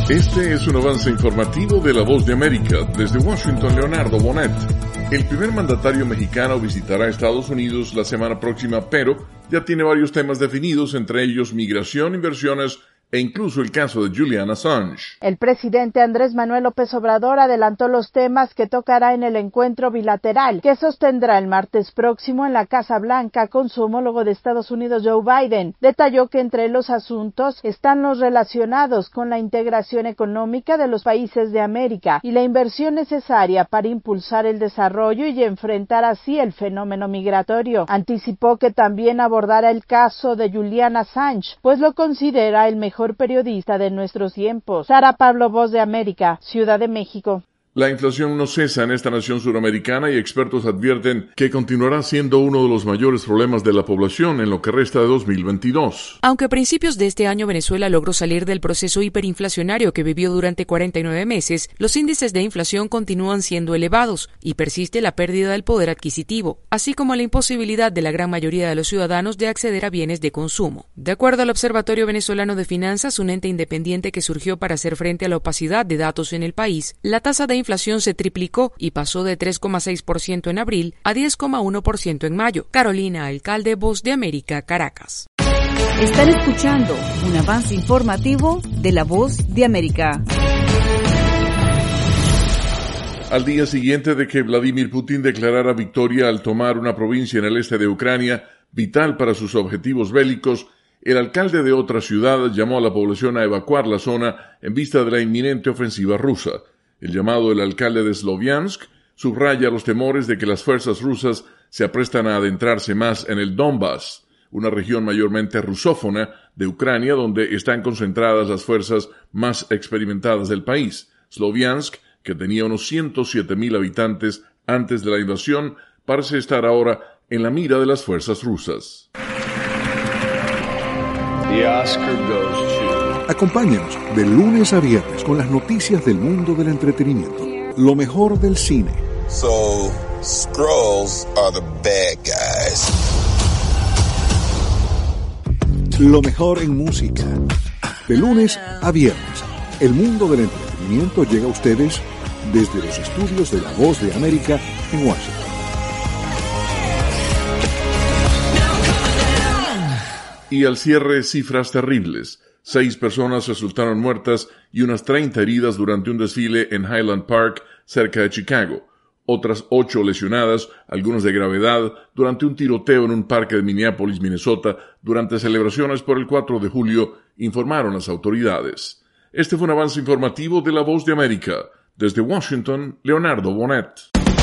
Este es un avance informativo de La Voz de América. Desde Washington, Leonardo Bonet. El primer mandatario mexicano visitará Estados Unidos la semana próxima, pero ya tiene varios temas definidos, entre ellos migración, inversiones e incluso el caso de Julian Assange. El presidente Andrés Manuel López Obrador adelantó los temas que tocará en el encuentro bilateral que sostendrá el martes próximo en la Casa Blanca con su homólogo de Estados Unidos, Joe Biden. Detalló que entre los asuntos están los relacionados con la integración económica de los países de América y la inversión necesaria para impulsar el desarrollo y enfrentar así el fenómeno migratorio. Anticipó que también abordará el caso de Julian Assange, pues lo considera el mejor periodista de nuestros tiempos. Sara Pablo, Voz de América, Ciudad de México. La inflación no cesa en esta nación suramericana y expertos advierten que continuará siendo uno de los mayores problemas de la población en lo que resta de 2022. Aunque a principios de este año Venezuela logró salir del proceso hiperinflacionario que vivió durante 49 meses, los índices de inflación continúan siendo elevados y persiste la pérdida del poder adquisitivo, así como la imposibilidad de la gran mayoría de los ciudadanos de acceder a bienes de consumo. De acuerdo al Observatorio Venezolano de Finanzas, un ente independiente que surgió para hacer frente a la opacidad de datos en el país, la tasa de inflación se triplicó y pasó de 3,6% en abril a 10,1% en mayo. Carolina Alcalde, Voz de América, Caracas. Están escuchando un avance informativo de La Voz de América. Al día siguiente de que Vladimir Putin declarara victoria al tomar una provincia en el este de Ucrania, vital para sus objetivos bélicos, el alcalde de otra ciudad llamó a la población a evacuar la zona en vista de la inminente ofensiva rusa. El llamado del alcalde de Sloviansk subraya los temores de que las fuerzas rusas se aprestan a adentrarse más en el Donbass, una región mayormente rusófona de Ucrania donde están concentradas las fuerzas más experimentadas del país. Sloviansk, que tenía unos 107,000 habitantes antes de la invasión, parece estar ahora en la mira de las fuerzas rusas. The Oscar goes to... Acompáñanos de lunes a viernes con las noticias del mundo del entretenimiento. Lo mejor del cine. So, Skrulls are the bad guys. Lo mejor en música. De lunes a viernes, el mundo del entretenimiento llega a ustedes desde los estudios de La Voz de América en Washington. Y al cierre, cifras terribles. 6 personas resultaron muertas y unas 30 heridas durante un desfile en Highland Park, cerca de Chicago. Otras 8 lesionadas, algunas de gravedad, durante un tiroteo en un parque de Minneapolis, Minnesota, durante celebraciones por el 4 de julio, informaron las autoridades. Este fue un avance informativo de La Voz de América. Desde Washington, Leonardo Bonet.